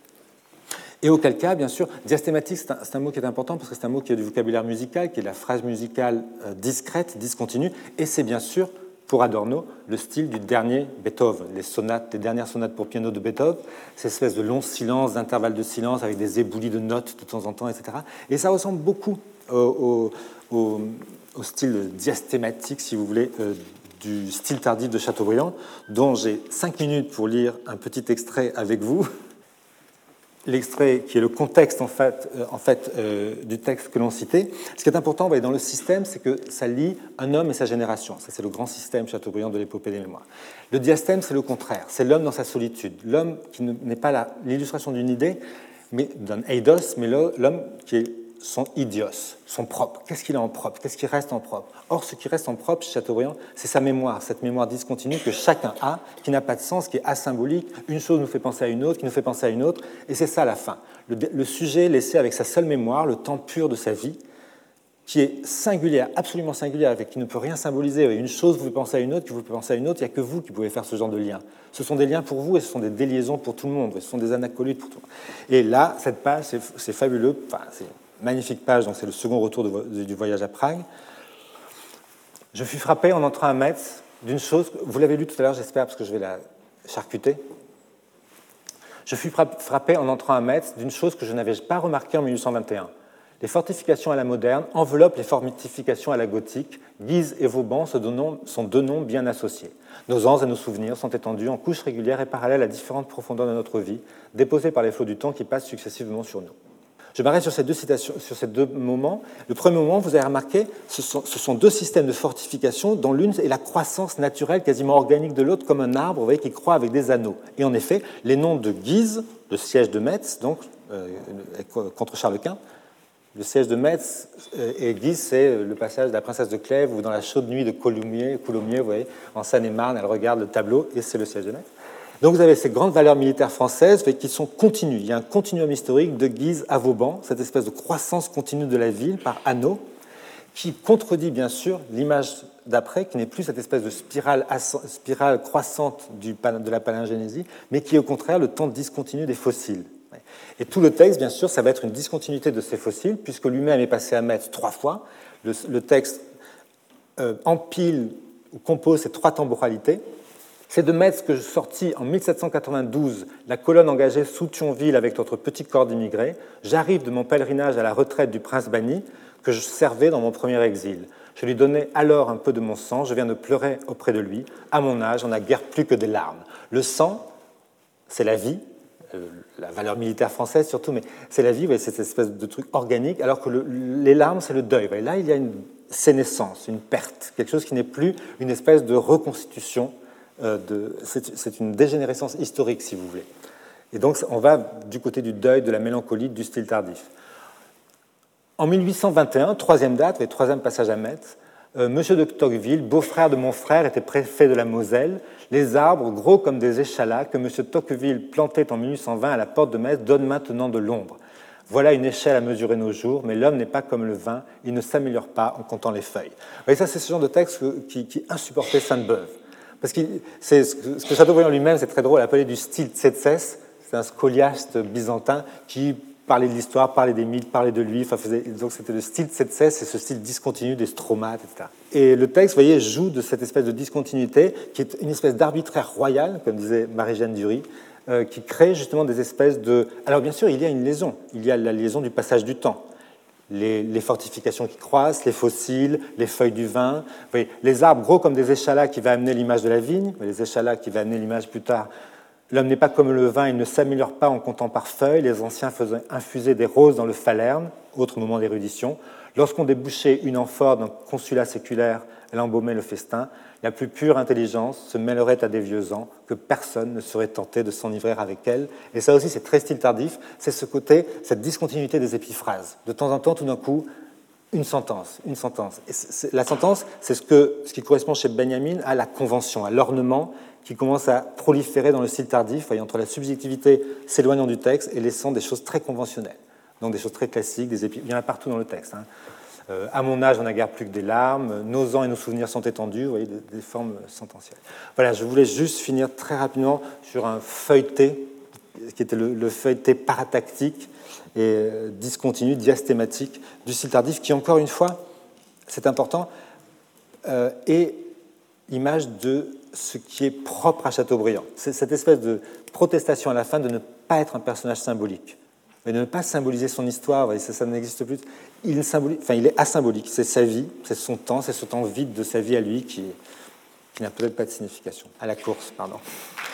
Et auquel cas, bien sûr, diastématique, c'est un, c'est un mot qui est important parce que c'est un mot qui a du vocabulaire musical, qui est la phrase musicale euh, discrète, discontinue, et c'est bien sûr, pour Adorno, le style du dernier Beethoven, les sonates, les dernières sonates pour piano de Beethoven, ces espèces de longs silences, d'intervalles de silence avec des éboulis de notes de temps en temps, et cetera. Et ça ressemble beaucoup au, au, au style diastématique, si vous voulez, euh, du style tardif de Chateaubriand, dont j'ai cinq minutes pour lire un petit extrait avec vous. L'extrait qui est le contexte en fait, euh, en fait euh, du texte que l'on citait. Ce qui est important, vous voyez, dans le système, c'est que ça lie un homme et sa génération. Ça, c'est le grand système Chateaubriand de l'épopée des mémoires. Le diastème, c'est le contraire. C'est l'homme dans sa solitude. L'homme qui n'est pas la, l'illustration d'une idée, mais d'un eidos, mais l'homme qui est son idios, son propre. Qu'est-ce qu'il a en propre? Qu'est-ce qui reste en propre? Or, ce qui reste en propre chez Chateaubriand, c'est sa mémoire, cette mémoire discontinue que chacun a, qui n'a pas de sens, qui est asymbolique. Une chose nous fait penser à une autre, qui nous fait penser à une autre, et c'est ça la fin. Le, le sujet laissé avec sa seule mémoire, le temps pur de sa vie, qui est singulière, absolument singulière, avec qui ne peut rien symboliser. Une chose vous fait penser à une autre, qui vous fait penser à une autre, il n'y a que vous qui pouvez faire ce genre de lien. Ce sont des liens pour vous et ce sont des déliaisons pour tout le monde, et ce sont des anacoludes pour tout le monde. Et là, cette page, c'est, c'est fabuleux, enfin, c'est magnifique page, donc c'est le second retour de, du voyage à Prague. Je fus frappé en entrant à Metz d'une chose, vous l'avez lu tout à l'heure, j'espère, parce que je vais la charcuter. Je fus frappé en entrant à Metz d'une chose que je n'avais pas remarquée en mille huit cent vingt et un. Les fortifications à la moderne enveloppent les fortifications à la gothique. Guise et Vauban sont deux noms bien associés. Nos anses et nos souvenirs sont étendus en couches régulières et parallèles à différentes profondeurs de notre vie, déposés par les flots du temps qui passent successivement sur nous. Je m'arrête sur ces deux citations, sur ces deux moments. Le premier moment, vous avez remarqué, ce sont, ce sont deux systèmes de fortification dont l'une est la croissance naturelle, quasiment organique de l'autre, comme un arbre, vous voyez, qui croît avec des anneaux. Et en effet, les noms de Guise, le siège de Metz, donc euh, contre Charles Quint, le siège de Metz et Guise, c'est le passage de la princesse de Clèves ou dans la chaude nuit de Coulommiers, Coulommiers, vous voyez, en Seine-et-Marne, elle regarde le tableau et c'est le siège de Metz. Donc vous avez ces grandes valeurs militaires françaises qui sont continues. Il y a un continuum historique de Guise à Vauban, cette espèce de croissance continue de la ville par anneaux, qui contredit bien sûr l'image d'après, qui n'est plus cette espèce de spirale, spirale croissante du, de la palingénésie, mais qui est au contraire le temps discontinu des fossiles. Et tout le texte, bien sûr, ça va être une discontinuité de ces fossiles, puisque lui-même est passé à Metz trois fois. Le, le texte euh, empile ou compose ces trois temporalités. C'est de Metz que je sortis en mille sept cent quatre-vingt-douze la colonne engagée sous Thionville avec notre petit corps d'immigrés. J'arrive de mon pèlerinage à la retraite du prince banni que je servais dans mon premier exil. Je lui donnais alors un peu de mon sang, je viens de pleurer auprès de lui. À mon âge, on n'a guère plus que des larmes. Le sang, c'est la vie, la valeur militaire française surtout, mais c'est la vie, c'est cette espèce de truc organique, alors que le, les larmes, c'est le deuil. Là, il y a une sénescence, une perte, quelque chose qui n'est plus une espèce de reconstitution. De, c'est, c'est une dégénérescence historique, si vous voulez. Et donc, on va du côté du deuil, de la mélancolie, du style tardif. En mille huit cent vingt et un, troisième date, le troisième passage à Metz, euh, Monsieur de Tocqueville, beau-frère de mon frère, était préfet de la Moselle. Les arbres, gros comme des échalas, que Monsieur Tocqueville plantait en mille huit cent vingt à la porte de Metz, donnent maintenant de l'ombre. Voilà une échelle à mesurer nos jours, mais l'homme n'est pas comme le vin, il ne s'améliore pas en comptant les feuilles. Et ça, c'est ce genre de texte qui, qui insupportait Sainte-Beuve. Parce que c'est, ce que Chateaubriand lui-même, c'est très drôle, appelait du style Tsétsès, c'est un scoliaste byzantin qui parlait de l'histoire, parlait des mythes, parlait de lui, enfin faisait, donc c'était le style Tsétsès, c'est ce style discontinu des stromates, et cetera. Et le texte, vous voyez, joue de cette espèce de discontinuité qui est une espèce d'arbitraire royal, comme disait Marie-Jeanne Dury, euh, qui crée justement des espèces de... Alors bien sûr, il y a une liaison, il y a la liaison du passage du temps. Les, les fortifications qui croissent, les fossiles, les feuilles du vin, vous voyez, les arbres gros comme des échalas qui va amener l'image de la vigne, les échalas qui va amener l'image plus tard. L'homme n'est pas comme le vin, il ne s'améliore pas en comptant par feuilles. Les anciens faisaient infuser des roses dans le falerne, autre moment d'érudition. Lorsqu'on débouchait une amphore d'un consulat séculaire, elle embaumait le festin. La plus pure intelligence se mêlerait à des vieux ans, que personne ne serait tenté de s'enivrer avec elle. Et ça aussi, c'est très style tardif, c'est ce côté, cette discontinuité des épiphrases. De temps en temps, tout d'un coup, une sentence, une sentence. Et c'est, la sentence, c'est ce, que, ce qui correspond chez Benjamin à la convention, à l'ornement qui commence à proliférer dans le style tardif, voyez, entre la subjectivité s'éloignant du texte et laissant des choses très conventionnelles. Donc des choses très classiques, des épi... il y en a partout dans le texte. Hein. Euh, à mon âge, on n'a guère plus que des larmes. Nos ans et nos souvenirs sont étendus. Vous voyez, des, des formes sententielles. Voilà, je voulais juste finir très rapidement sur un feuilleté, qui était le, le feuilleté paratactique et euh, discontinu, diastématique du style tardif, qui, encore une fois, c'est important, euh, est l'image de ce qui est propre à Chateaubriand. C'est cette espèce de protestation à la fin de ne pas être un personnage symbolique, mais de ne pas symboliser son histoire, vous voyez, ça, ça n'existe plus. Il, symbolise, enfin, il est asymbolique, c'est sa vie, c'est son temps, c'est ce temps vide de sa vie à lui qui, qui n'a peut-être pas de signification. À la course, pardon.